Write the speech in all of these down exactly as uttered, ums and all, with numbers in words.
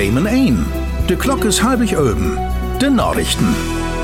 Bremen ein. De Glock is halbig öben. De Nachrichten.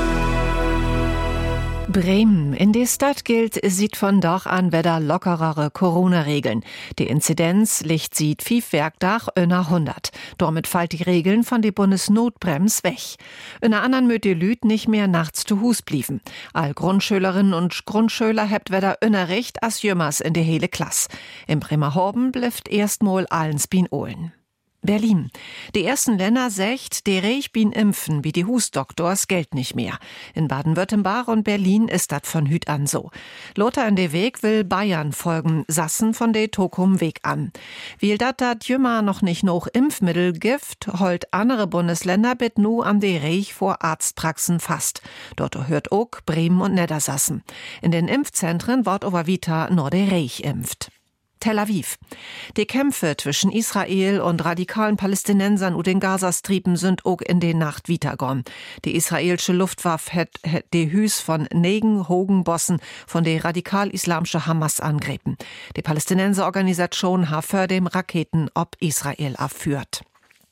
Bremen. In der Stadt gilt sieht von doch an wieder lockerere Corona-Regeln. Die Inzidenz liegt sieht fief Werkdach öner hundert. Damit fällt die Regeln von der Bundesnotbrems weg. Öner anderen möt die Lüt nicht mehr nachts zu Hus blieven. All Grundschülerinnen und Grundschüler hebt wieder öner Recht as jümmers in der hele Klasse. In Bremerhaven blifft erstmal allens bin Ohlen. Berlin. Die ersten Länder secht, die Reich bin impfen, wie die Husdoktors Geld nicht mehr. In Baden-Württemberg und Berlin ist dat von Hüt an so. Lothar in de Weg will Bayern folgen, Sassen von de Tokum Weg an. Weil dat dat jümmer noch nicht noch Impfmittel gift, holt andere Bundesländer bit nu an de Reich vor Arztpraxen fast. Dort hört ook Bremen und Niedersassen. In den Impfzentren wird over Vita nur de Reich impft. Tel Aviv. Die Kämpfe zwischen Israel und radikalen Palästinensern und den Gazastrieben sind auch in der Nacht weitergegangen. Die israelische Luftwaffe hat, hat die Hüs von negen hohen Bossen von der radikal-islamischen Hamas angegriffen. Die Palästinenserorganisation hat für dem Raketen ob Israel abführt.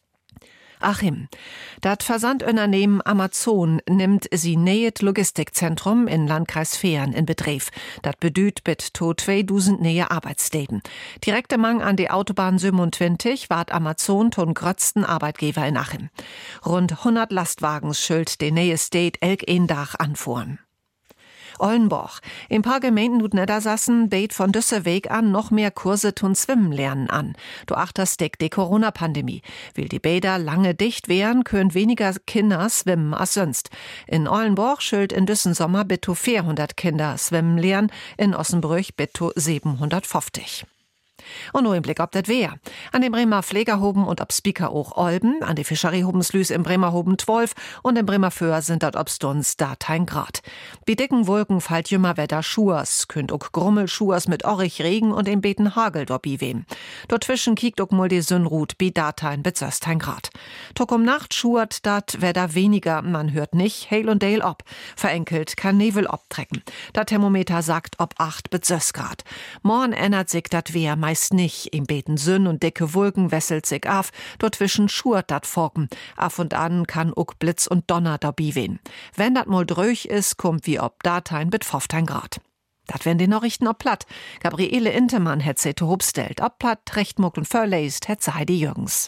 Achim. Dat Versandunternehmen Amazon nimmt sie nähet Logistikzentrum in Landkreis Fehren in Betrieb. Dat bedüht bit to zweitausend neue Arbeitsstätten. Direkt am Mang an die Autobahn siebenundzwanzig ward Amazon ton grötzten Arbeitgeber in Achim. Rund hundert Lastwagens schuld de nähe State elk een Dach anfuhren. Ollenborg. Im paar Gemeinden und Niedersassen beit von düsse Weg an noch mehr Kurse tun Schwimmen lernen an. Du achterst deck die Corona-Pandemie. Will die Bäder lange dicht wären, können weniger Kinder schwimmen als sonst. In Ollenborg schuld in düssen Sommer bitto vierhundert Kinder schwimmen lernen, in Ossenbrüch bitto siebenhundertfünfzig. Und nur im Blick ob das Wehr. An dem Bremer Pflegerhoben und ob Speaker auch Olben, an die Fischerie-Hobenslüs im Bremerhoben zwölf und im Bremer Föhr sind dat ob Stunds datein Grad. Bi dicken Wolken fallt jümmer Wetter Schuers, könnt ook Grummelschuers mit orrig Regen und im Beten Hagel dobi wem. Dort zwischen kiekt ook mul die Sünnrut bi datein bis söstein Grad. Tok um Nacht schuert dat Wetter weniger, man hört nicht, Hail und Dale ob. Verenkelt kann Nebel obtrecken. Dat Thermometer sagt ob acht bis sös Grad. Morgen ändert sich dat Wehr meist nicht. Im Beten Sünn und dicke Wolken wesselt sich auf, dazwischen schurt dat Forken. Af und an kann ook Blitz und Donner dabei wehen. Wenn dat mal dröch is, kommt wie ob datein mit fünfzehn Grad. Dat werden die Nachrichten ob platt. Gabriele Intemann het se to hobstellt. Ob platt, recht muckt und verläst, het se Heidi Jürgens.